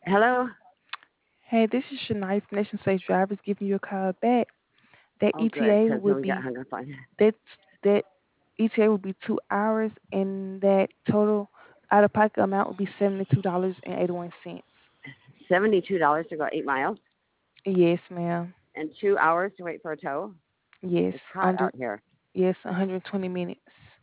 Hello? Hey, this is Shania from Nation Safe Drivers giving you a call back. That Oh, good, ETA because would we got be hung up on. that ETA would be 2 hours, and that total out of pocket amount would be $72.81. $72 to go 8 miles Yes, ma'am. and 2 hours to wait for a tow. Yes, It's hot out here. 120 minutes.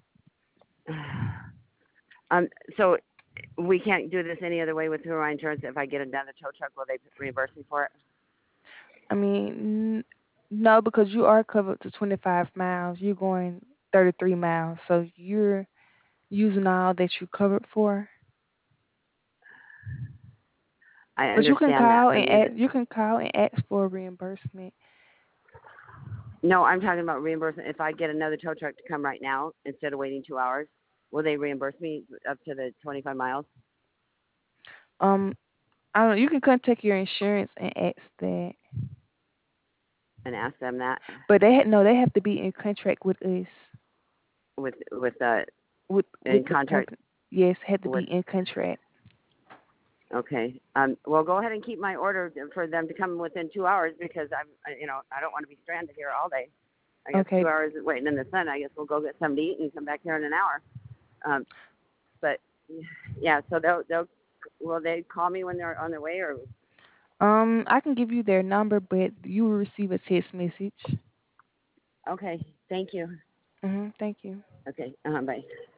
um, so we can't do this any other way with through my insurance. If I get another tow truck, will they reimburse me for it? I mean, no, because you are covered to 25 miles. You're going 33 miles, so you're using all that you covered for. I But you can understand that. call I'm and using. ask for a reimbursement. No, I'm talking about reimbursement. If I get another tow truck to come right now instead of waiting 2 hours, will they reimburse me up to the 25 miles Um, I don't know. You can contact your insurance and ask that, and ask them that but they have to be in contract with us, with with in the contract company. Yes, have to be with. in contract. Okay. Well, go ahead and keep my order for them to come within 2 hours because I don't want to be stranded here all day. I guess Okay. 2 hours waiting in the sun. I guess we'll go get something to eat and come back here in an hour. Um, but yeah, so they'll will they call me when they're on their way or? I can give you their number, but you will receive a text message. Okay. Thank you. Thank you. Okay. Bye.